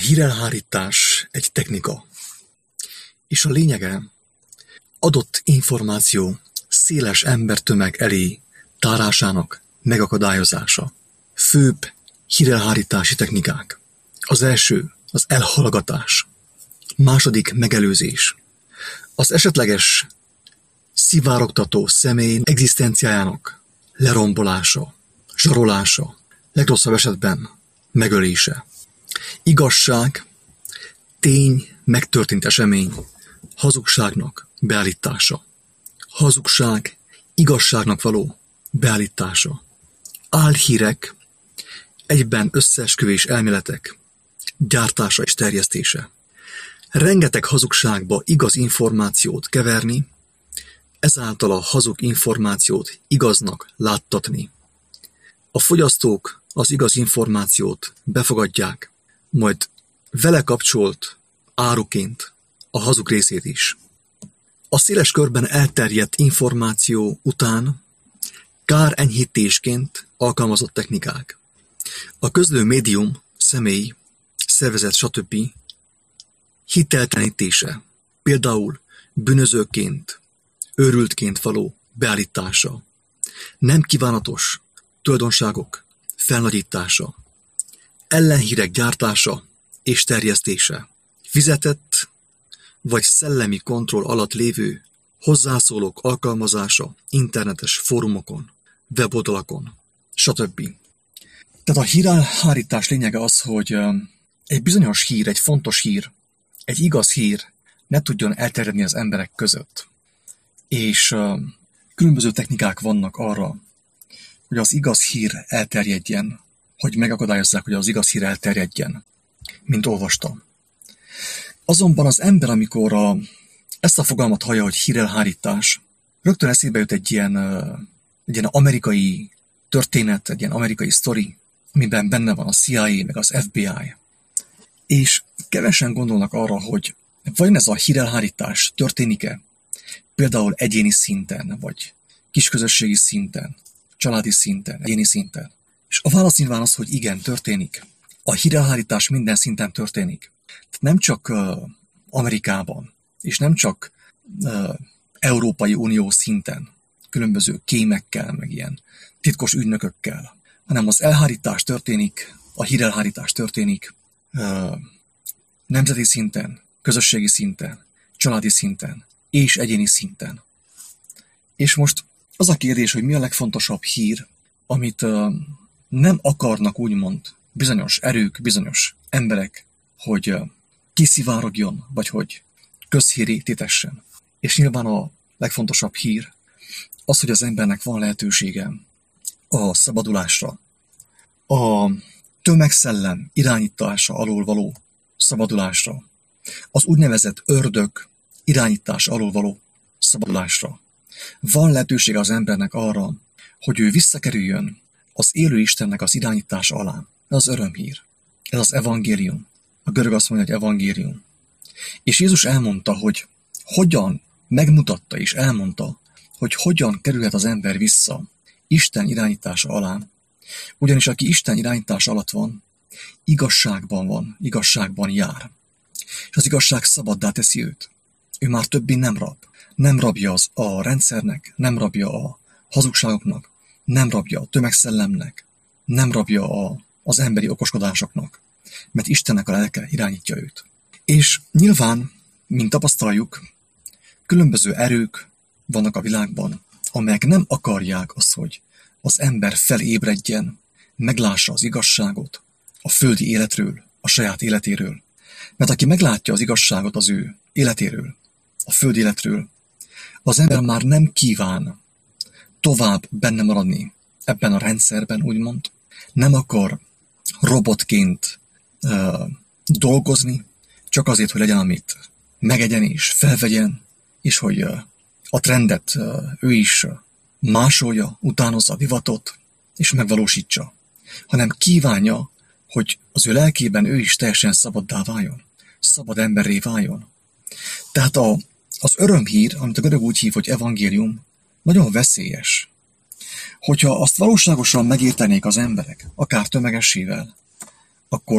hírelhárítás egy technika, és a lényege adott információ széles embertömeg elé tárásának megakadályozása. Főbb hírelhárítási technikák. Az első az elhallgatás. Második megelőzés. Az esetleges szivárogtató személy egzisztenciájának lerombolása, zsarolása, legrosszabb esetben megölése. Igazság, tény, megtörtént esemény, hazugságnak beállítása. Hazugság, igazságnak való beállítása. Álhírek, egyben összeesküvés elméletek, gyártása és terjesztése. Rengeteg hazugságba igaz információt keverni, ezáltal a hazug információt igaznak láttatni. A fogyasztók az igaz információt befogadják, majd vele kapcsolt áruként a hazug részét is. A széles körben elterjedt információ után kárenyhítésként alkalmazott technikák. A közlő médium, személy, szervezet, stb. Hiteltelenítése, például bűnözőként, őrültként való beállítása, nem kívánatos tulajdonságok felnagyítása, ellenhírek gyártása és terjesztése, fizetett vagy szellemi kontroll alatt lévő hozzászólók alkalmazása internetes fórumokon, weboldalakon, stb. Tehát a hírelhárítás lényege az, hogy egy bizonyos hír, egy fontos hír, egy igaz hír ne tudjon elterjedni az emberek között. És különböző technikák vannak arra, hogy az igaz hír elterjedjen, hogy megakadályozzák, hogy az igaz hír elterjedjen, mint olvastam. Azonban az ember, amikor ezt a fogalmat hallja, hogy hírelhárítás, rögtön eszébe jut egy ilyen amerikai történet, egy ilyen amerikai sztori, amiben benne van a CIA, meg az FBI. És kevesen gondolnak arra, hogy vajon ez a hírelhárítás történik-e, például egyéni szinten, vagy kisközösségi szinten, családi szinten, egyéni szinten. És a válasz nyilván az, hogy igen, történik. A hírelhárítás minden szinten történik. Nem csak Amerikában, és nem csak Európai Unió szinten, különböző kémekkel, meg ilyen titkos ügynökökkel, hanem az elhárítás történik, a hírelhárítás történik nemzeti szinten, közösségi szinten, családi szinten és egyéni szinten. És most az a kérdés, hogy mi a legfontosabb hír, amit nem akarnak úgymond bizonyos erők, bizonyos emberek, hogy kiszivárogjon, vagy hogy közhírré tétessen. És nyilván a legfontosabb hír az, hogy az embernek van lehetősége a szabadulásra, a tömegszellem irányítása alól való szabadulásra, az úgynevezett ördög irányítása alól való szabadulásra. Van lehetősége az embernek arra, hogy ő visszakerüljön az élő Istennek az irányítása alá. Ez az örömhír. Ez az evangélium. A görög azt mondja, hogy evangélium. És Jézus elmondta, hogy hogyan megmutatta és elmondta, hogy hogyan kerülhet az ember vissza Isten irányítása alá. Ugyanis aki Isten irányítása alatt van, igazságban jár. És az igazság szabaddá teszi őt. Ő már többé nem rab. Nem rabja a rendszernek, nem rabja a hazugságoknak, nem rabja a tömegszellemnek, nem rabja az emberi okoskodásoknak, mert Istennek a lelke irányítja őt. És nyilván, mint tapasztaljuk, különböző erők vannak a világban, amelyek nem akarják azt, hogy az ember felébredjen, meglássa az igazságot a földi életről, a saját életéről. Mert aki meglátja az igazságot az ő életéről, a földi életről, az ember már nem kíván tovább benne maradni ebben a rendszerben, úgymond. Nem akar robotként dolgozni, csak azért, hogy legyen, amit megegyen és felvegyen, és hogy a trendet ő is másolja, utánozza a divatot, és megvalósítsa. Hanem kívánja, hogy az ő lelkében ő is teljesen szabaddá váljon, szabad emberré váljon. Tehát az örömhír, amit a görög úgy hív, hogy evangélium, nagyon veszélyes. Hogyha azt valóságosan megértenék az emberek, akár tömegessével, akkor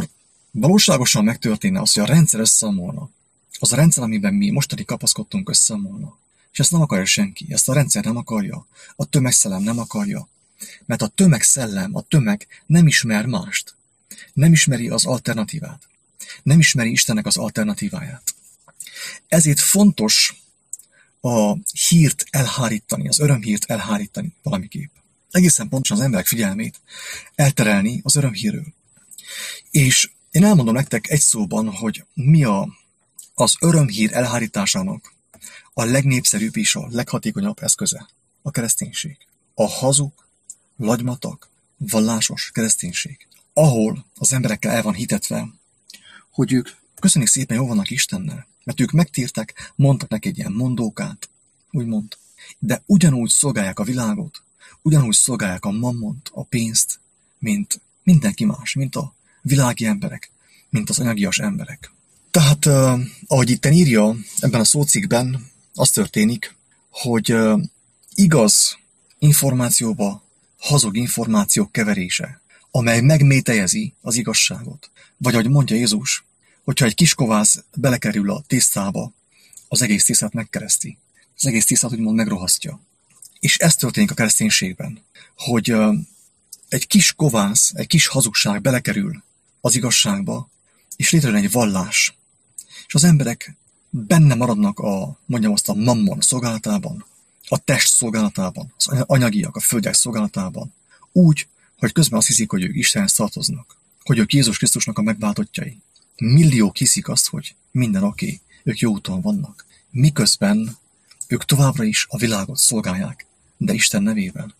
valóságosan megtörténne az, hogy a rendszer összeomolna, az a rendszer, amiben mi mostani kapaszkodtunk, összeomolna. És ezt nem akarja senki, ezt a rendszer nem akarja, a tömegszellem nem akarja, mert a tömegszellem, a tömeg nem ismer mást, nem ismeri az alternatívát, nem ismeri Istennek az alternatíváját. Ezért fontos a hírt elhárítani, az örömhírt elhárítani valamiképp. Egészen pontosan az emberek figyelmét elterelni az örömhírről. És én elmondom nektek egy szóban, hogy mi az örömhír elhárításának a legnépszerűbb és a leghatékonyabb eszköze. A kereszténység. A hazug, lagymatag, vallásos kereszténység. Ahol az emberekkel el van hitetve, hogy ők köszönik szépen jól vannak Istennel, mert ők megtértek, mondtak neki egy ilyen mondókát, úgymond, de ugyanúgy szolgálják a világot, ugyanúgy szolgálják a mammont, a pénzt, mint mindenki más, mint a világi emberek, mint az anyagias emberek. Tehát, ahogy itten írja ebben a szócikkben, az történik, hogy igaz információba hazug információk keverése, amely megmétejezi az igazságot. Vagy ahogy mondja Jézus, hogyha egy kis kovász belekerül a tésztába, az egész tésztát megkereszti. Az egész tésztát úgymond megrohasztja. És ez történik a kereszténységben, hogy egy kis kovász, egy kis hazugság belekerül az igazságba, és létrejön egy vallás. És az emberek benne maradnak a mammon szolgálatában, a test szolgálatában, az anyagiak, a földiek szolgálatában, úgy, hogy közben azt hiszik, hogy ők Istenhez tartoznak, hogy ők Jézus Krisztusnak a megváltottjai. Milliók hiszik azt, hogy minden oké, ők jó úton vannak. Miközben ők továbbra is a világot szolgálják, de Isten nevében.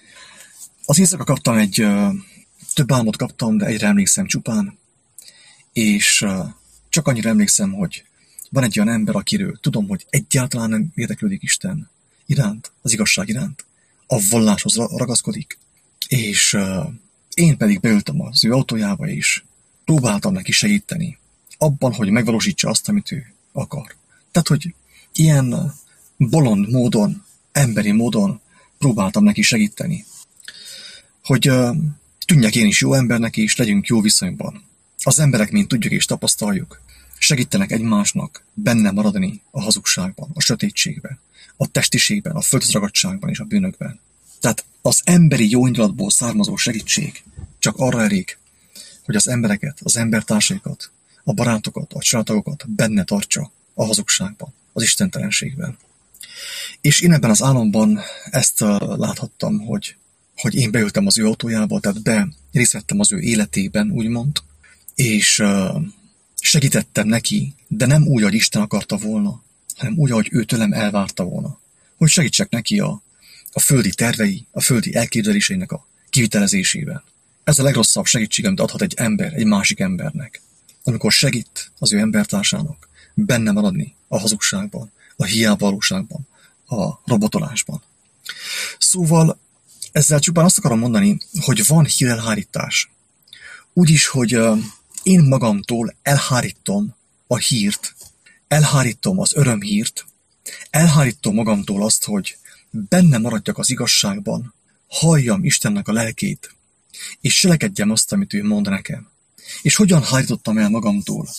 Az éjszaka kaptam több álmot kaptam, de egyre emlékszem csupán, és csak annyira emlékszem, hogy van egy olyan ember, akiről tudom, hogy egyáltalán nem érdeklődik Isten iránt, az igazság iránt, a valláshoz ragaszkodik, és én pedig beültem az ő autójába, és próbáltam neki segíteni abban, hogy megvalósítsa azt, amit ő akar. Tehát, hogy ilyen bolond módon, emberi módon próbáltam neki segíteni, hogy tűnjek én is jó embernek, és legyünk jó viszonyban. Az emberek, mint tudjuk és tapasztaljuk, segítenek egymásnak benne maradni a hazugságban, a sötétségben, a testiségben, a földhöz és a bűnökben. Tehát az emberi jóindulatból származó segítség csak arra elég, hogy az embereket, az embertársaikat, a barátokat, a családtagokat benne tartsa a hazugságban, az istentelenségben. És én ebben az álomban ezt láthattam, hogy én beültem az ő autójába, tehát részt vettem az ő életében, úgymond, és segítettem neki, de nem úgy, ahogy Isten akarta volna, hanem úgy, ahogy ő tőlem elvárta volna. Hogy segítsek neki a földi tervei, a földi elképzeléseinek a kivitelezésében. Ez a legrosszabb segítség, amit adhat egy ember egy másik embernek. Amikor segít az ő embertársának benne maradni a hazugságban, a hiávalóságban, a robotolásban. Szóval ezzel csupán azt akarom mondani, hogy van hírelhárítás. Úgyis, hogy én magamtól elhárítom a hírt, elhárítom az örömhírt, elhárítom magamtól azt, hogy benne maradjak az igazságban, halljam Istennek a lelkét, és cselekedjem azt, amit ő mond nekem. És hogyan hárítottam el magamtól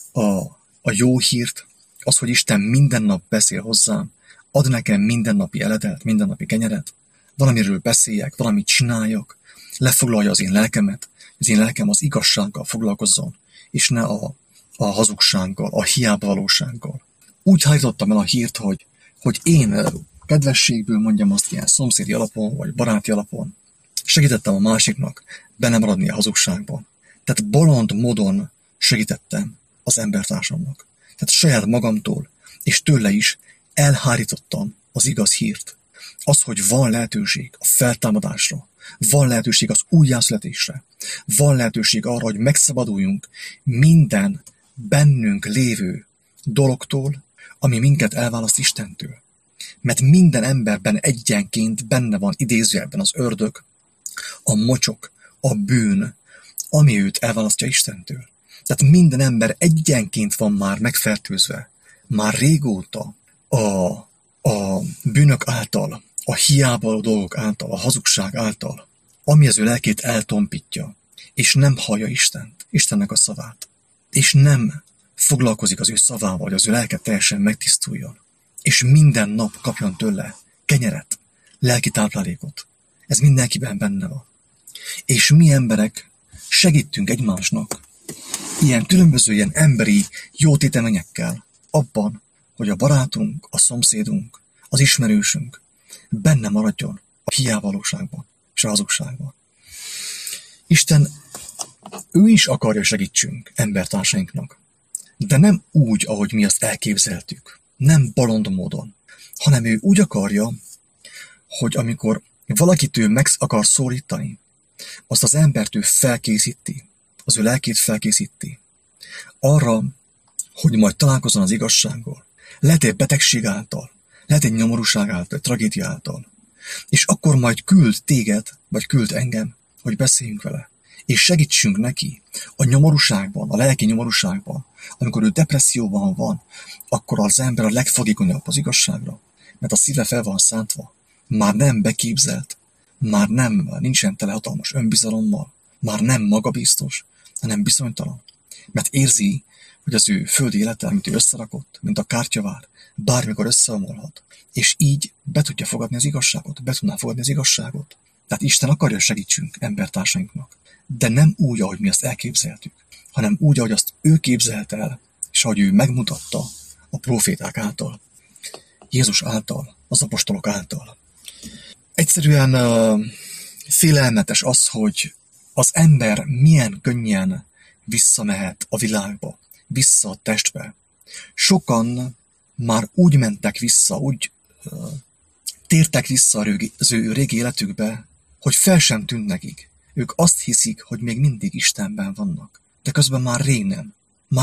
a jó hírt, az, hogy Isten minden nap beszél hozzám, ad nekem mindennapi eledelt, mindennapi kenyeret, valamiről beszéljek, valamit csináljak, lefoglalja az én lelkemet, az én lelkem az igazsággal foglalkozzon, és ne a hazugsággal, a hiábavalósággal. Úgy hárítottam el a hírt, hogy én kedvességből, mondjam azt, ilyen szomszédi alapon, vagy baráti alapon segítettem a másiknak benne maradni a hazugságban. Tehát bolond módon segítettem az embertársamnak. Tehát saját magamtól és tőle is elhárítottam az igaz hírt. Az, hogy van lehetőség a feltámadásra, van lehetőség az újjászületésre, van lehetőség arra, hogy megszabaduljunk minden bennünk lévő dologtól, ami minket elválaszt Istentől. Mert minden emberben egyenként benne van idézőjelben az ördög, a mocsok, a bűn, ami őt elválasztja Istentől. Tehát minden ember egyenként van már megfertőzve, már régóta a bűnök által, a hiába dolgok által, a hazugság által, ami az ő lelkét eltompítja, és nem hallja Istennek a szavát, és nem foglalkozik az ő szavával, hogy az ő lelke teljesen megtisztuljon, és minden nap kapjon tőle kenyeret, lelki táplálékot. Ez mindenkiben benne van. És mi emberek segítünk egymásnak ilyen különböző ilyen emberi jótéteményekkel abban, hogy a barátunk, a szomszédunk, az ismerősünk benne maradjon a hiávalóságban és a hazugságban. Isten, ő is akarja segítsünk embertársainknak, de nem úgy, ahogy mi azt elképzeltük, nem bolond módon, hanem ő úgy akarja, hogy amikor valakit ő meg akar szólítani, azt az embert ő felkészíti, az ő lelkét felkészíti arra, hogy majd találkozzon az igazsággal. Lehet egy betegség által, lehet egy nyomorúság által, egy tragédia által. És akkor majd küld téged, vagy küld engem, hogy beszéljünk vele. És segítsünk neki a nyomorúságban, a lelki nyomorúságban. Amikor ő depresszióban van, akkor az ember a legfogékonyabb az igazságra. Mert a szíve fel van szántva, már nem beképzelt, már nem, nincsen tele hatalmas önbizalommal, már nem magabiztos, hanem bizonytalan. Mert érzi, hogy az ő földi élete, amit ő összerakott, mint a kártyavár, bármikor összeomolhat. És így be tudja fogadni az igazságot, be tudná fogadni az igazságot. Tehát Isten akarja segítsünk embertársainknak. De nem úgy, ahogy mi azt elképzeltük, hanem úgy, ahogy azt ő képzelt el, és ahogy ő megmutatta a próféták által, Jézus által, az apostolok által. Egyszerűen félelmetes az, hogy az ember milyen könnyen visszamehet a világba, vissza a testbe. Sokan már úgy mentek vissza, úgy tértek vissza az ő régi életükbe, hogy fel sem tűnt nekik. Ők azt hiszik, hogy még mindig Istenben vannak. De közben már rég nem.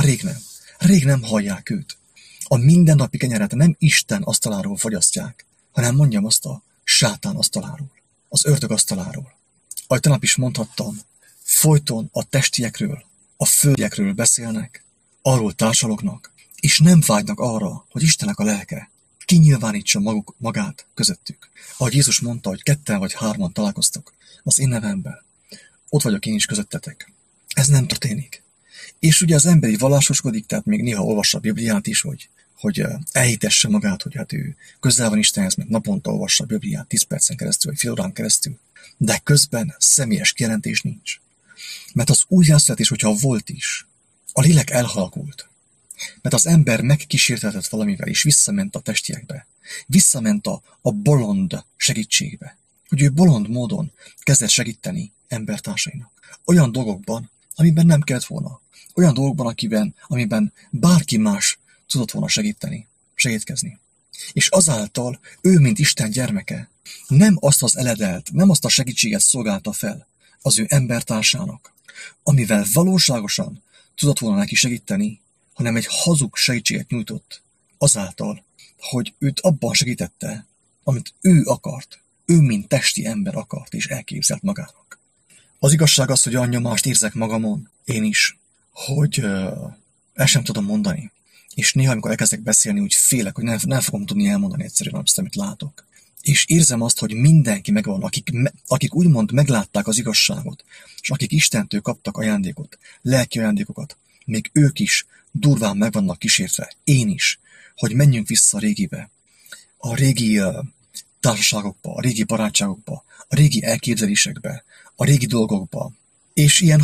Rég nem hallják őt. A mindennapi kenyeret nem Isten asztaláról fogyasztják, hanem mondjam azt a sátán asztaláról, az ördög asztaláról. Ahogy tegnap is mondhattam, folyton a testiekről, a földiekről beszélnek, arról társalognak, és nem vágynak arra, hogy Istennek a lelke kinyilvánítsa magát közöttük. Ahogy Jézus mondta, hogy 2 vagy 3 találkoztok az én nevemben, ott vagyok én is közöttetek. Ez nem történik. És ugye az ember így vallásoskodik, tehát még néha olvassa a Bibliát is, hogy elhitesse magát, hogy hát ő közel van Istenhez, mert naponta olvassa a Bibliát 10 percen keresztül, vagy fél órán keresztül. De közben személyes kijelentés nincs. Mert az újjászületés, hogyha volt is, a lélek elhalakult. Mert az ember megkísértetett valamivel, és visszament a testiekbe. Visszament a bolond segítségbe. Hogy ő bolond módon kezdett segíteni embertársainak. Olyan dolgokban, amiben nem kellett volna. Olyan dolgokban, amiben bárki más tudott volna segítkezni. És azáltal ő, mint Isten gyermeke, nem azt az eledelt, nem azt a segítséget szolgálta fel az ő embertársának, amivel valóságosan tudott volna neki segíteni, hanem egy hazug segítséget nyújtott azáltal, hogy őt abban segítette, amit ő akart, ő, mint testi ember akart és elképzelt magának. Az igazság az, hogy olyan nyomást érzek magamon, én is, hogy el sem tudom mondani. És néha, amikor elkezdek beszélni, úgy félek, hogy nem fogom tudni elmondani egyszerűen azt, amit látok. És érzem azt, hogy mindenki megvan, akik úgymond meglátták az igazságot, és akik Istentől kaptak ajándékot, lelki ajándékokat, még ők is durván meg vannak kísértve, én is, hogy menjünk vissza a régibe, a régi társaságokba, a régi barátságokba, a régi elképzelésekbe, a régi dolgokba. És ilyen,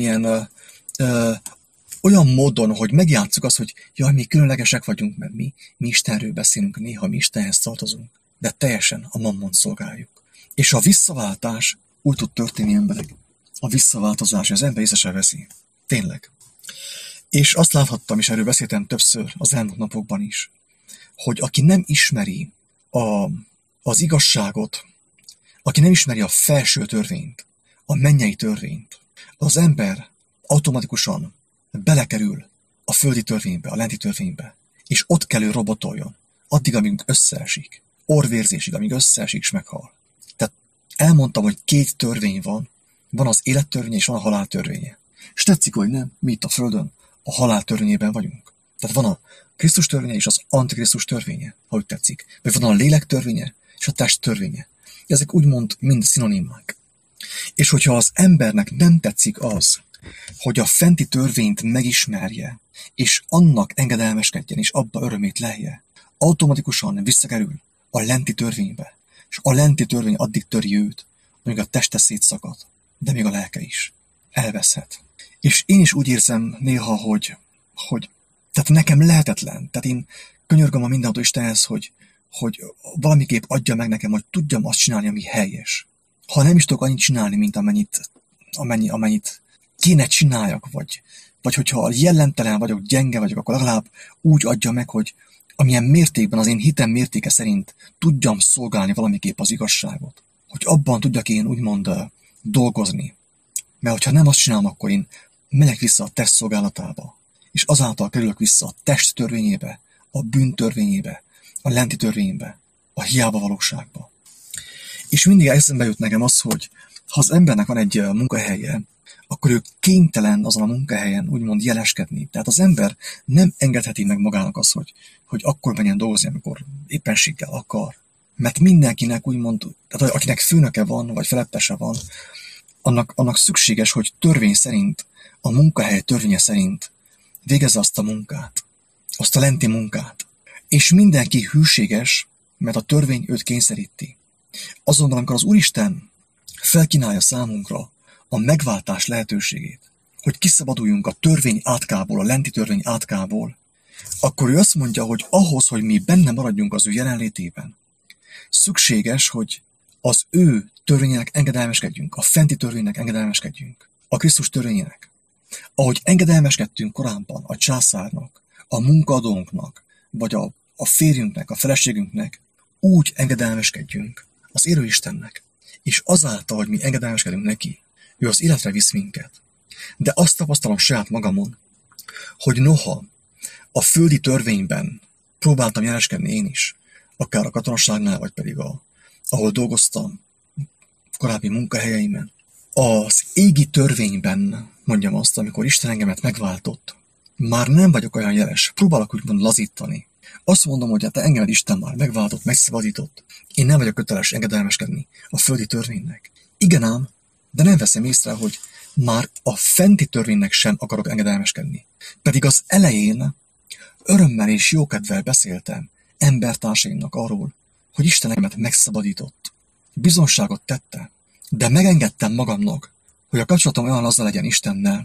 olyan módon, hogy megjátsszuk azt, hogy jaj, mi különlegesek vagyunk, mert mi Istenről beszélünk, néha mi Istenhez tartozunk, de teljesen a mammont szolgáljuk. És a visszaváltás úgy tud történni, emberek. A visszaváltozás, az ember észre sem veszi. Tényleg. És azt láthattam, és erről beszéltem többször az elmúlt napokban is, hogy aki nem ismeri az igazságot, aki nem ismeri a felső törvényt, a mennyei törvényt, az ember automatikusan belekerül a földi törvénybe, a lenti törvénybe, és ott kell ő robotoljon, addig, amíg összeesik, orvérzésig, amíg összeesik és meghal. Tehát elmondtam, hogy 2 törvény van az élet törvénye és van a halál törvénye. És tetszik, hogy nem, mi itt a Földön a halál törvényében vagyunk. Tehát van a Krisztus törvénye és az Antikrisztus törvénye, ha úgy tetszik. Vagy van a lélek törvénye és a test törvénye. Ezek úgymond mind szinonimák. És hogyha az embernek nem tetszik az, hogy a fenti törvényt megismerje, és annak engedelmeskedjen, és abba örömét lelje, automatikusan visszakerül a lenti törvénybe, és a lenti törvény addig töri őt, amíg a teste szétszakad, de még a lelke is elveszhet. És én is úgy érzem néha, hogy tehát nekem lehetetlen, tehát én könyörgöm a mindenható Istenhez, hogy valamiképp adja meg nekem, hogy tudjam azt csinálni, ami helyes. Ha nem is tudok annyit csinálni, mint amennyit kéne csináljak, vagy hogyha jellentelen vagyok, gyenge vagyok, akkor legalább úgy adja meg, hogy amilyen mértékben az én hitem mértéke szerint tudjam szolgálni valamiképp az igazságot. Hogy abban tudjak én úgymond dolgozni. Mert hogyha nem azt csinálom, akkor én megyek vissza a test szolgálatába, és azáltal kerülök vissza a test törvényébe, a bűn törvényébe, a lenti törvénybe, a hiába valóságba. És mindig eszembe jut nekem az, hogy ha az embernek van egy munkahelye, akkor ő kénytelen azon a munkahelyen úgymond jeleskedni. Tehát az ember nem engedheti meg magának azt, hogy akkor menjen dolgozni, amikor éppenséggel akar. Mert mindenkinek úgymond, tehát akinek főnöke van, vagy felettese van, annak szükséges, hogy törvény szerint, a munkahely törvénye szerint végezze azt a munkát, azt a lenti munkát. És mindenki hűséges, mert a törvény őt kényszeríti. Azonban, amikor az Úristen felkínálja számunkra a megváltás lehetőségét, hogy kiszabaduljunk a törvény átkából, a lenti törvény átkából, akkor ő azt mondja, hogy ahhoz, hogy mi benne maradjunk az ő jelenlétében, szükséges, hogy az ő törvényének engedelmeskedjünk, a fenti törvénynek engedelmeskedjünk, a Krisztus törvényének. Ahogy engedelmeskedtünk korábban a császárnak, a munkaadónknak, vagy a férjünknek, a feleségünknek, úgy engedelmeskedjünk az élő Istennek. És azáltal, hogy mi engedelmeskedünk neki, ő az életre visz minket. De azt tapasztalom saját magamon, hogy noha a földi törvényben próbáltam jeleskedni én is, akár a katonaságnál, vagy pedig ahol dolgoztam, korábbi munkahelyeimen, az égi törvényben, mondjam azt, amikor Isten engemet megváltott, már nem vagyok olyan jeles, próbálok úgymond lazítani. Azt mondom, hogy hát engemet Isten már megváltott, megszabadított. Én nem vagyok köteles engedelmeskedni a földi törvénynek. Igen ám, de nem veszem észre, hogy már a fenti törvénynek sem akarok engedelmeskedni. Pedig az elején örömmel és jókedvel beszéltem embertársaimnak arról, hogy Isten engemet megszabadított. Bizonságot tette, de megengedtem magamnak, hogy a kapcsolatom olyan azzal legyen Istennel,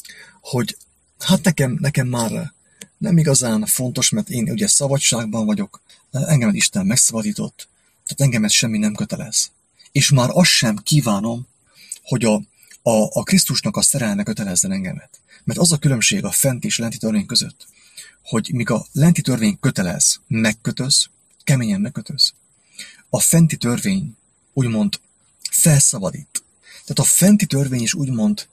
hogy hát nekem már nem igazán fontos, mert én ugye szabadságban vagyok, engemet Isten megszabadított, tehát engemet semmi nem kötelez. És már azt sem kívánom, hogy a Krisztusnak a szerelme kötelezzen engemet. Mert az a különbség a fenti és lenti törvény között, hogy míg a lenti törvény kötelez, megkötöz, keményen megkötöz, a fenti törvény úgymond felszabadít. Tehát a fenti törvény is úgymond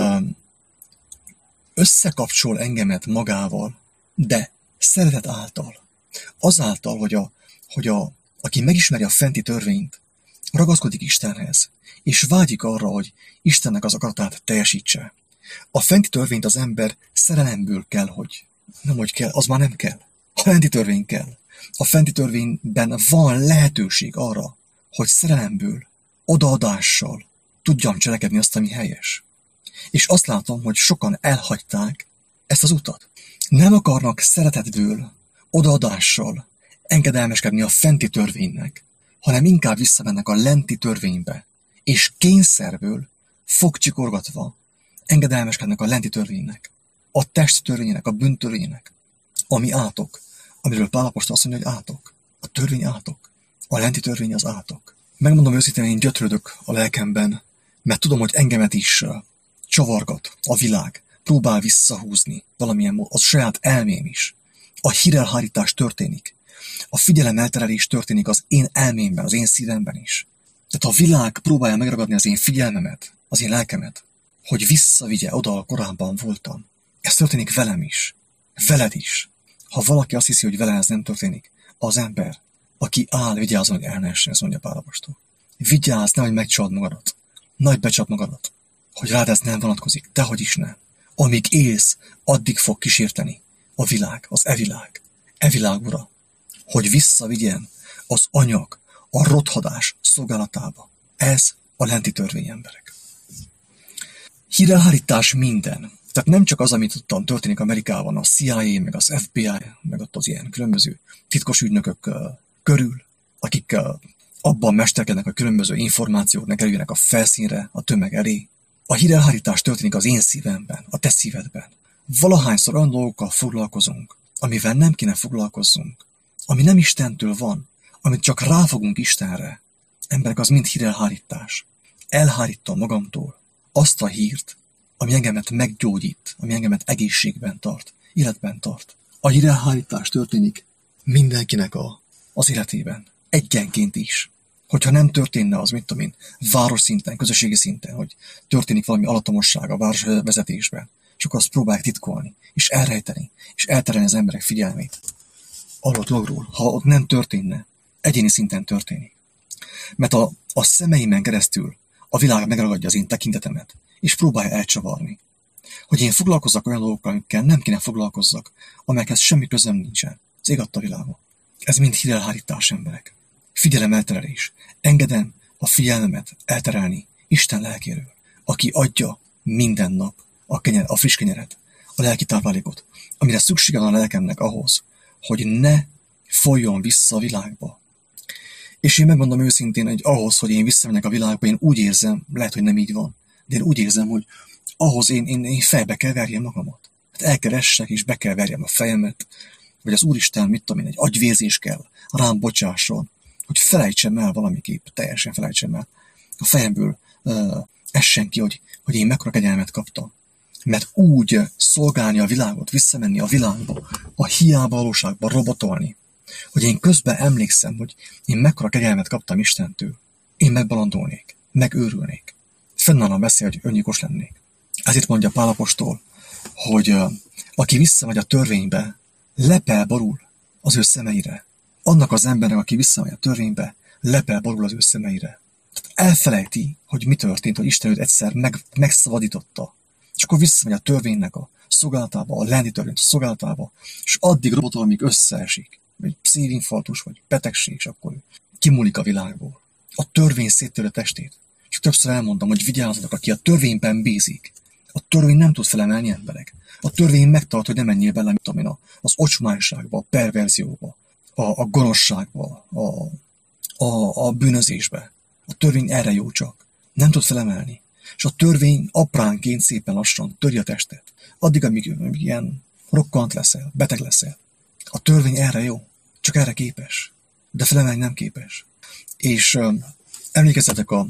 összekapcsol engemet magával, de szeretet által. Azáltal, hogy aki megismeri a fenti törvényt, ragaszkodik Istenhez, és vágyik arra, hogy Istennek az akaratát teljesítse. A fenti törvényt az ember szerelemből kell, hogy kell, az már nem kell. A fenti törvény kell. A fenti törvényben van lehetőség arra, hogy szerelemből, odaadással tudjam cselekedni azt, ami helyes. És azt látom, hogy sokan elhagyták ezt az utat. Nem akarnak szeretetből, odaadással engedelmeskedni a fenti törvénynek, hanem inkább visszamennek a lenti törvénybe, és kényszerből, fogcsikorgatva engedelmeskednek a lenti törvénynek, a test törvényének, a bűn törvényének, ami átok, amiről Pál apostol azt mondja, hogy átok. A törvény átok. A lenti törvény az átok. Megmondom őszintén, én gyötrődök a lelkemben, mert tudom, hogy engemet is csavargat a világ, próbál visszahúzni valamilyen módon, az saját elmém is. A hírelhárítás történik. A figyelemelterelés történik az én elmémben, az én szívemben is. Tehát a világ próbálja megragadni az én figyelmemet, az én lelkemet, hogy visszavigye oda, ahol korábban voltam. Ez történik velem is. Veled is. Ha valaki azt hiszi, hogy vele ez nem történik, az ember, aki áll, vigyázzon, hogy el ne essen, ezt mondja Pál apostol. Vigyázz, nehogy megcsald magadat. Nagy becsap magadat. Hogy rád ez nem vonatkozik. Dehogy is nem. Amíg élsz, addig fog kísérteni a világ, az e-világ ura, hogy visszavigyen az anyag, a rothadás szolgálatába. Ez A lenti törvény, emberek. Hírelhárítás minden. Tehát nem csak az, amit tudtam, történik Amerikában, a CIA, meg az FBI, meg ott az ilyen különböző titkos ügynökök körül, akik abban mesterkednek, a különböző információk ne kerüljenek a felszínre, a tömeg elé. A hírelhárítás történik az én szívemben, a te szívedben. Valahányszor olyan dolgokkal foglalkozunk, amivel nem kéne foglalkozzunk, ami nem Istentől van, amit csak ráfogunk Istenre. Emberek, az mind hírelhárítás. Elhárítom magamtól azt a hírt, ami engemet meggyógyít, ami engemet egészségben tart, életben tart. A hírelhárítás történik mindenkinek az életében, egyenként is. Hogyha nem történne az, mit tudom én, város szinten, közösségi szinten, hogy történik valami alattomosság a városvezetésben, és akkor azt próbálják titkolni, és elrejteni, és elterelni az emberek figyelmét arról a dologról. Ha ott nem történne, egyéni szinten történik. Mert a szemeimen keresztül a világ megragadja az én tekintetemet, és próbálja elcsavarni. Hogy én foglalkozzak olyan dolgokkal, amikkel nem kéne foglalkozzak, amelyekhez semmi közöm nincsen. Az ég adta világon. Ez mind hírelhárítás, emberek. Figyelem elterelés. Engedem a figyelmemet elterelni Isten lelkéről, aki adja minden nap a friss kenyeret, a lelki táplálékot, amire szüksége van a lelkemnek ahhoz, hogy ne folyjon vissza a világba. És én megmondom őszintén, hogy ahhoz, hogy én visszamenjek a világba, én úgy érzem, lehet, hogy nem így van, de én úgy érzem, hogy ahhoz én fejbe kell verjem magamat. Hát el kell essek, és be kell verjem a fejemet, vagy az Úristen, mit tudom én, egy agyvérzés kell rám bocsásson, hogy felejtsem el valamiképp, teljesen felejtsem el. A fejemből essen ki, hogy én mekkora kegyelmet kaptam. Mert úgy szolgálni a világot, visszamenni a világba, a hiába valóságba robotolni, hogy én közben emlékszem, hogy én mekkora kegyelmet kaptam Istentől, én megbalandolnék, megőrülnék. Fennáll a veszély, hogy öngyilkos lennék. Ezért mondja Pál apostol, hogy aki visszamegy a törvénybe, lepel borul az ő szemeire. Annak az embernek, aki visszamegy a törvénybe, lepel borul az ő szemeire. Tehát elfelejti, hogy mi történt, hogy Isten őt egyszer megszabadította. És akkor visszamegy a törvénynek a szolgálatába, a lenti törvényt a szolgálatába, és addig robotol, amíg összeesik. Vagy szívinfarktus, vagy betegség, és akkor kimúlik a világból. A törvény széttörő testét. És többször elmondtam, hogy vigyázzatok, aki a törvényben bízik. A törvény nem tud felemelni, emberek. A törvény megtart, hogy ne menjél bele, mit tudom én, az ocsmányságba, a perverzióba, a gonoszságba, a bűnözésbe. A törvény erre jó csak. Nem tud felemelni. És a törvény apránként szépen lassan törje a testet. Addig, amíg ilyen rokkant leszel, beteg leszel. A törvény erre jó, csak erre képes. De felemelni nem képes. És emlékezzetek a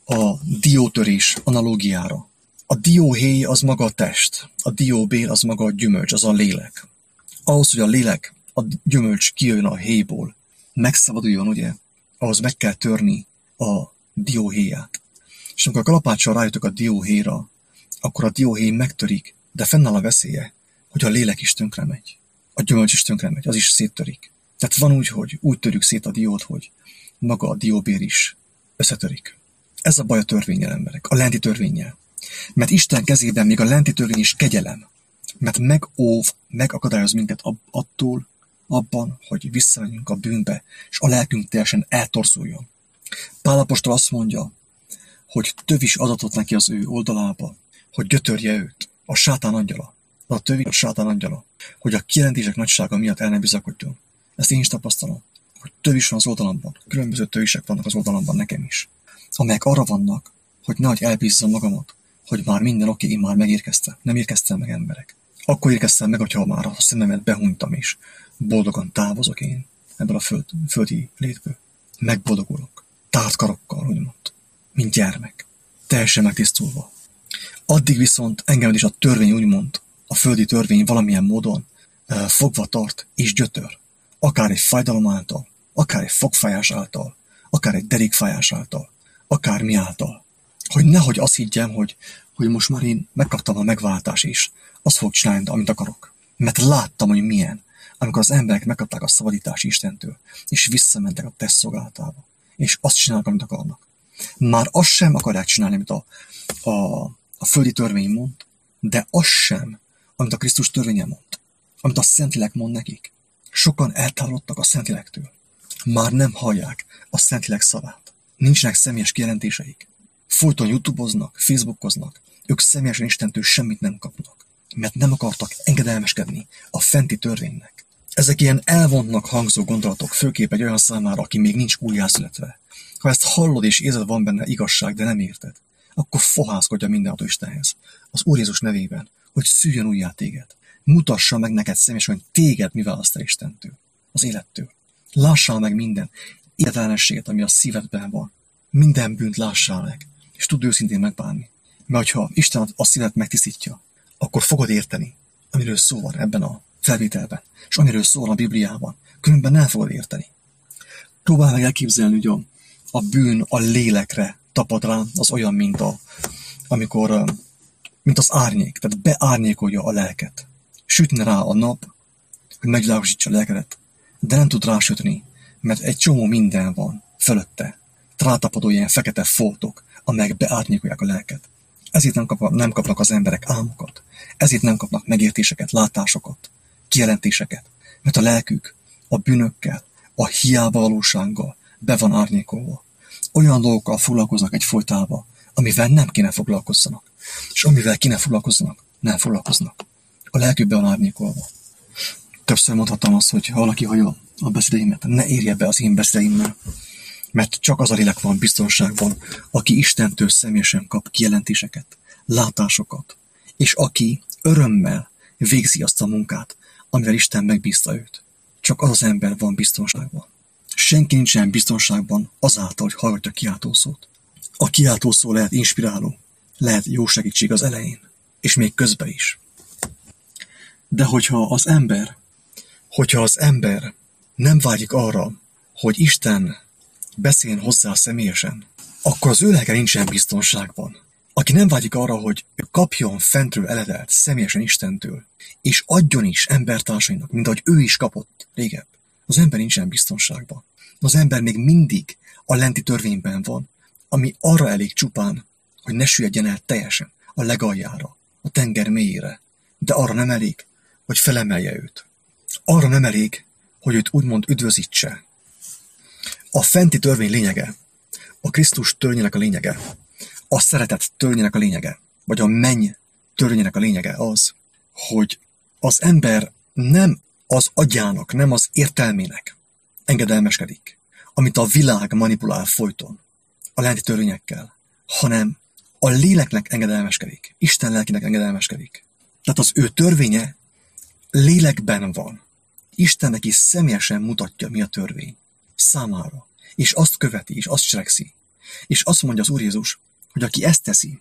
diótörés analógiára. A dióhéj az maga a test, a dióbél az maga a gyümölcs, az a lélek. Ahhoz, hogy a lélek, a gyümölcs kijön a héjból, megszabaduljon, ugye, ahhoz meg kell törni a dióhéját. És amikor a kalapáccsal rájutok a dióhéjra, akkor a dióhéj megtörik, de fennáll a veszélye, hogy a lélek is tönkre megy. A gyümölcs is tönkre megy, az is széttörik. Tehát van úgy, hogy úgy törjük szét a diót, hogy maga a dióbél is összetörik. Ez a baj a törvénnyel, emberek, a lenti törvénnyel. Mert Isten kezében még a lenti törvény is kegyelem. Mert megakadályoz minket attól, abban, hogy visszamegyünk a bűnbe, és a lelkünk teljesen eltorzuljon. Pál apostol azt mondja, hogy tövis adatot neki az ő oldalába, hogy gyötörje őt, a sátán angyala. A tövis a sátán angyala, hogy a kijelentések nagysága miatt el ne bizakodjon. Ezt én is tapasztalom, hogy tövis van az oldalamban, különböző tövisek vannak az oldalamban nekem is, amelyek arra vannak, hogy nehogy elbízzam magamat, hogy már minden oké, én már megérkeztem. Nem érkeztem meg, emberek. Akkor érkeztem meg, hogyha már a szememet behunytam is. Boldogan távozok én ebből a földi létből. Megboldogulok. Tárt karokkal, úgymond. Mint gyermek. Teljesen megtisztulva. Addig viszont engem is a törvény úgymond, a földi törvény valamilyen módon fogva tart és gyötör. Akár egy fájdalom által, akár egy fogfájás által, akár egy derékfájás által, akár mi által. Hogy nehogy azt higgyem, hogy most már én megkaptam a megváltás is, azt fogok csinálni, amit akarok. Mert láttam, hogy milyen, amikor az emberek megkapták a szabadítást Istentől, és visszamentek a test szolgálatába, és azt csinálnak, amit akarnak. Már azt sem akarják csinálni, amit a földi törvény mond, de azt sem, amit a Krisztus törvénye mond, amit a Szentlélek mond nekik. Sokan eltávolodtak a Szentlélektől. Már nem hallják a Szentlélek szavát. Nincsenek személyes kijelentéseik. folyton YouTube-oznak, Facebookoznak, ők személyesen Istentől semmit nem kapnak, mert nem akartak engedelmeskedni a fenti törvénynek. Ezek ilyen elvontnak hangzó gondolatok, főképp egy olyan számára, aki még nincs újjászületve. Ha ezt hallod és érzed, van benne igazság, de nem érted, akkor fohászkodja mindenható Istenhez, az Úr Jézus nevében, hogy szüljön újjá téged. Mutassa meg neked személyesen, hogy téged mi választ el Istentől, az élettől. Lássál meg minden életellenességet, ami a szívedben van. Minden bűnt lássál meg, és tudd őszintén megbánni. Mert ha Isten a szívet megtisztítja, akkor fogod érteni, amiről szó van ebben a felvételben, és amiről szó van a Bibliában. Különben nem fogod érteni. Próbálj meg elképzelni, hogy a bűn a lélekre tapad rá, az olyan, mint az árnyék, tehát beárnyékolja a lelket. Sütne rá a nap, hogy megvilágosítsa a lelkedet, de nem tud rásütni, mert egy csomó minden van fölötte. Rátapadó ilyen fekete foltok, amelyek beárnyékolják a lelket. Ezért nem kapnak az emberek álmokat. Ezért nem kapnak megértéseket, látásokat, kijelentéseket. Mert a lelkük a bűnökkel, a hiába valósággal be van árnyékolva. Olyan dolgokkal foglalkoznak egyfolytában, amivel nem kéne foglalkozzanak. És amivel kéne foglalkozzanak, nem foglalkoznak. A lelkük be van árnyékolva. Többször mondhattam azt, hogy ha valaki hallja a beszédeimet, ne érje be az én beszédeimmel. Mert csak az a lélek van biztonságban, aki Istentől személyesen kap kijelentéseket, látásokat, és aki örömmel végzi azt a munkát, amivel Isten megbízta őt. Csak az az ember van biztonságban. Senki nincsen biztonságban azáltal, hogy hallgatja a kiáltószót. A kiáltószó lehet inspiráló, lehet jó segítség az elején, és még közben is. De hogyha az ember nem vágyik arra, hogy Isten beszéljen hozzá személyesen, akkor az ő lelke nincsen biztonságban. Aki nem vágyik arra, hogy kapjon fentről eledelt személyesen Istentől, és adjon is embertársainak, mint ahogy ő is kapott régebb, az ember nincsen biztonságban. Az ember még mindig a lenti törvényben van, ami arra elég csupán, hogy ne süllyedjen el teljesen a legaljára, a tenger mélyére, de arra nem elég, hogy felemelje őt. Arra nem elég, hogy őt úgymond üdvözítse. A fenti törvény lényege, a Krisztus törvényének a lényege, a szeretet törvényének a lényege, vagy a menny törvényének a lényege az, hogy az ember nem az agyának, nem az értelmének engedelmeskedik, amit a világ manipulál folyton a lenti törvényekkel, hanem a léleknek engedelmeskedik, Isten lelkének engedelmeskedik. Tehát az ő törvénye lélekben van. Isten neki személyesen mutatja, mi a törvény számára, és azt követi, és azt cselekszi. És azt mondja az Úr Jézus, hogy aki ezt teszi,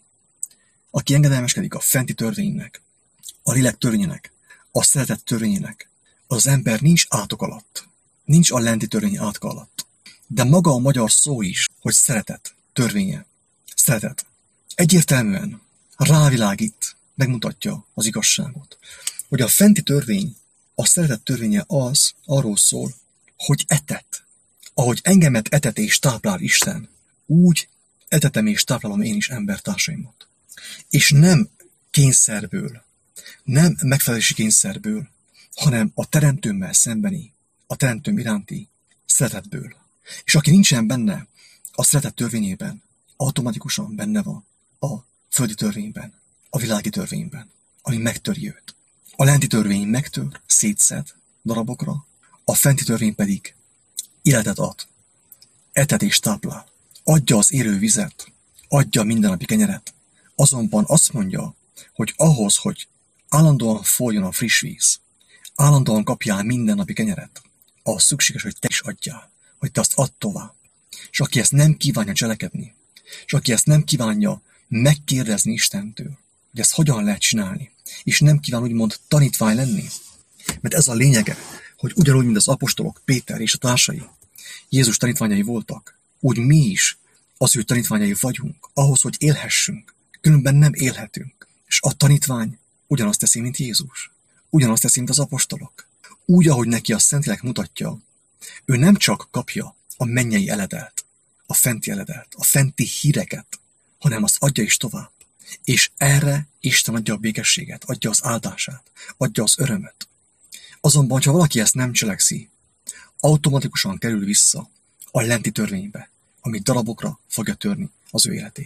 aki engedelmeskedik a fenti törvénynek, a lélek törvényének, a szeretet törvényének, az ember nincs átok alatt, nincs a lenti törvény átka alatt. De maga a magyar szó is, hogy szeretet törvénye, szeretet, egyértelműen rávilágít, megmutatja az igazságot, hogy a fenti törvény, a szeretet törvénye arról szól, hogy etet. Ahogy engemet etet és táplál Isten, úgy etetem és táplálom én is embertársaimat. És nem kényszerből, nem megfelelési kényszerből, hanem a teremtőmmel szembeni, a teremtőm iránti szeretetből. És aki nincsen benne a szeretet törvényében, automatikusan benne van a földi törvényben, a világi törvényben, ami megtöri őt. A lenti törvény megtör, szétszed darabokra, a fenti törvény pedig életet ad, etet és táplál, adja az élő vizet, adja mindennapi kenyeret. Azonban azt mondja, hogy ahhoz, hogy állandóan folyjon a friss víz, állandóan kapjál mindennapi kenyeret, ahhoz szükséges, hogy te is adjál, hogy te azt add tovább. És aki ezt nem kívánja cselekedni, és aki ezt nem kívánja megkérdezni Istentől, hogy ezt hogyan lehet csinálni, és nem kíván úgymond tanítvány lenni, mert ez a lényege, hogy ugyanúgy, mint az apostolok, Péter és a társai, Jézus tanítványai voltak, úgy mi is az ő tanítványai vagyunk, ahhoz, hogy élhessünk, különben nem élhetünk. És a tanítvány ugyanazt teszi, mint Jézus, ugyanazt teszi, mint az apostolok. Úgy, ahogy neki a Szentlélek mutatja, ő nem csak kapja a mennyei eledelt, a fenti híreket, hanem azt adja is tovább. És erre Isten adja a békességet, adja az áldását, adja az örömöt. Azonban, ha valaki ezt nem cselekszi, automatikusan kerül vissza a lenti törvénybe, ami darabokra fogja törni az ő életét.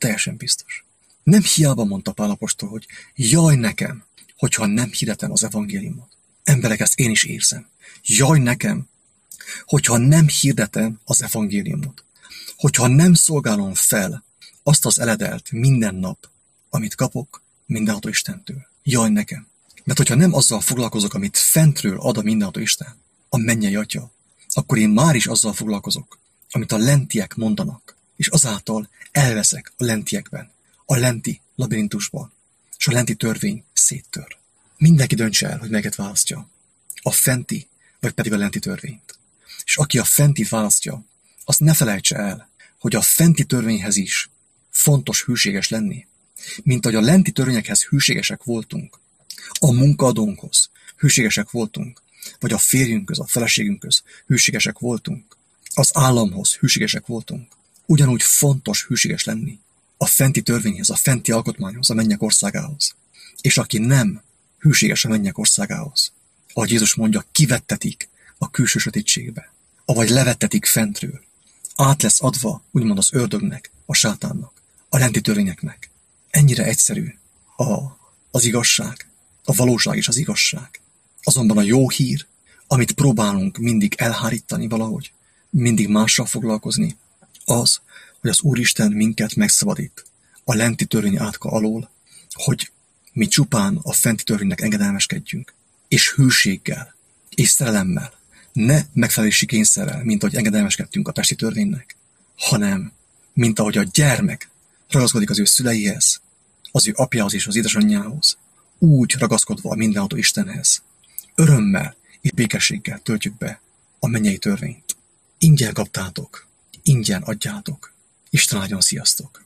teljesen biztos. Nem hiába mondta Pál apostol, hogy jaj nekem, hogyha nem hirdetem az evangéliumot. Emberek, ezt én is érzem. Jaj nekem, hogyha nem hirdetem az evangéliumot. Hogyha nem szolgálom fel azt az eledelt minden nap, amit kapok mindenható Istentől. Jaj nekem. Mert hogyha nem azzal foglalkozok, amit fentről ad a mindenható Isten, a mennyei Atya, akkor én már is azzal foglalkozok, amit a lentiek mondanak, és azáltal elveszek a lentiekben, a lenti labirintusban, és a lenti törvény széttör. Mindenki döntse el, hogy melyiket választja, a fenti, vagy pedig a lenti törvényt. És aki a fentit választja, azt ne felejtse el, hogy a fenti törvényhez is fontos hűséges lenni, mint ahogy a lenti törvényekhez hűségesek voltunk, a munkaadónkhoz hűségesek voltunk, vagy a férjünkhöz, a feleségünkhöz hűségesek voltunk, az államhoz hűségesek voltunk. Ugyanúgy fontos hűséges lenni a fenti törvényhez, a fenti alkotmányhoz, a mennyek országához. És aki nem hűséges a mennyek országához, ahogy Jézus mondja, kivettetik a külső sötétségbe, avagy levettetik fentről. Át lesz adva, úgymond az ördögnek, a sátánnak, a lenti törvényeknek. Ennyire egyszerű az igazság, a valóság és az igazság. Azonban a jó hír, amit próbálunk mindig elhárítani valahogy, mindig mással foglalkozni, az, hogy az Úristen minket megszabadít a lenti törvény átka alól, hogy mi csupán a fenti törvénynek engedelmeskedjünk, és hűséggel, és szerelemmel, ne megfelelési kényszerrel, mint ahogy engedelmeskedtünk a testi törvénynek, hanem, mint ahogy a gyermek ragaszkodik az ő szüleihez, az ő apjához és az édesanyjához, úgy ragaszkodva a mindenható Istenhez. Örömmel és békességgel töltjük be a mennyei törvényt. Ingyen kaptátok, ingyen adjátok. Isten áldjon, sziasztok!